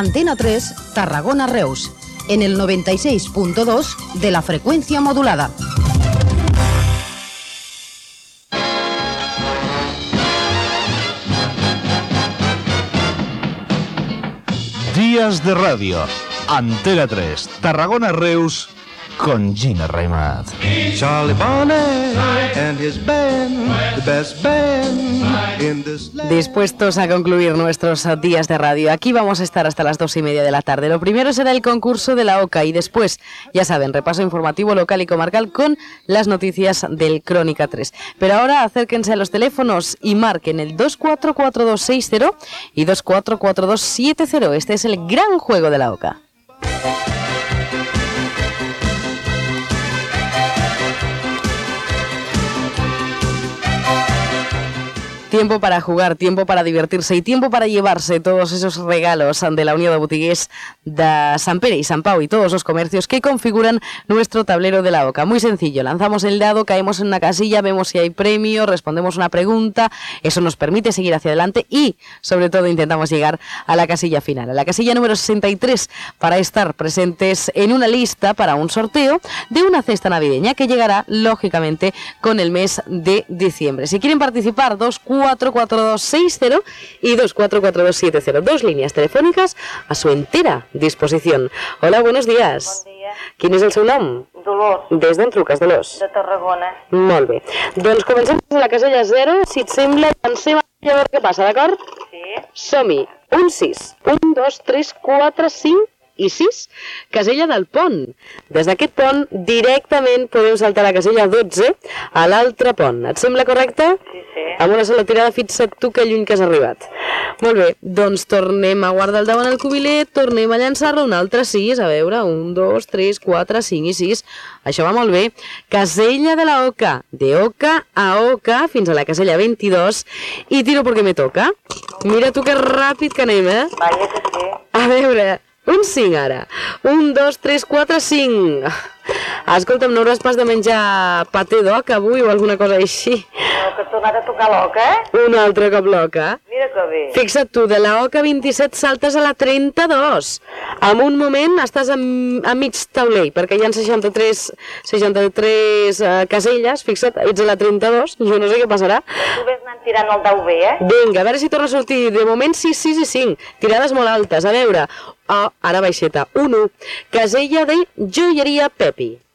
Antena 3, Tarragona-Reus, en el 96.2 de la frecuencia modulada. Días de radio, Antena 3, Tarragona-Reus, con Gina Raimat. Charlie Bonnet and his band, the best band in this land. Dispuestos a concluir nuestros días de radio. Aquí vamos a estar hasta las 2:30 de la tarde. Lo primero será el concurso de la OCA y después, ya saben, repaso informativo local y comarcal con las noticias del Crónica 3. Pero ahora acérquense a los teléfonos y marquen el 244260 y 244270. Este es el gran juego de la OCA. Tiempo para jugar, tiempo para divertirse y tiempo para llevarse todos esos regalos de la Unió de Botiguers de Sant Pere y Sant Pau y todos los comercios que configuran nuestro tablero de la OCA. Muy sencillo, lanzamos el dado, caemos en una casilla, vemos si hay premio, respondemos una pregunta, eso nos permite seguir hacia adelante y, sobre todo, intentamos llegar a la casilla final, a la casilla número 63, para estar presentes en una lista para un sorteo de una cesta navideña que llegará, lógicamente, con el mes de diciembre. Si quieren participar, 244260 y 244270. Dos líneas telefòniques a su entera disposición. Hola, buenos días. Bon dia. Quin és el seu nom? Dolors, Des d'on truques, Dolors? de Tarragona. Molt bé. Doncs comencem a la casella 0. Si et sembla, avancem a veure què passa, d'acord? Sí. Som-hi. Un 6. 1, 2, 3, 4, 5 i 6. Casella del pont. Des d'aquest pont, directament podeu saltar a la casella 12 a l'altre pont. Et sembla correcte? Sí, sí. Amb una sola tirada, fixa't tu que lluny que has arribat. Molt bé, doncs tornem a guardar el dau en el cubilet, tornem a llançar-lo, un altre 6, a veure, 1, 2, 3, 4, 5 i 6. Això va molt bé. Casella de la OCA, de OCA a OCA, fins a la casella 22, i tiro perquè me toca. Mira tu que ràpid que anem, eh? Vaja que sí. A veure, un 5 ara. 1, 2, 3, 4, 5. Escolta'm, no hauràs pas de menjar paté d'oca avui o alguna cosa així? No, que ha tornat a tocar l'oca, eh? Un altre cop l'oca. Mira que bé. Fixa't tu, de la OCA 27 saltes a la 32. En un moment estàs a mig taulell, perquè hi ha 63 caselles, fixa't, ets a la 32, jo no sé què passarà. Tu ves anant tirant el dau bé, eh? Vinga, a veure si torna a sortir. De moment 6, 6 i 5. Tirades molt altes. A veure. Oh, ara baixeta. 1. Casella de joieria Pepi.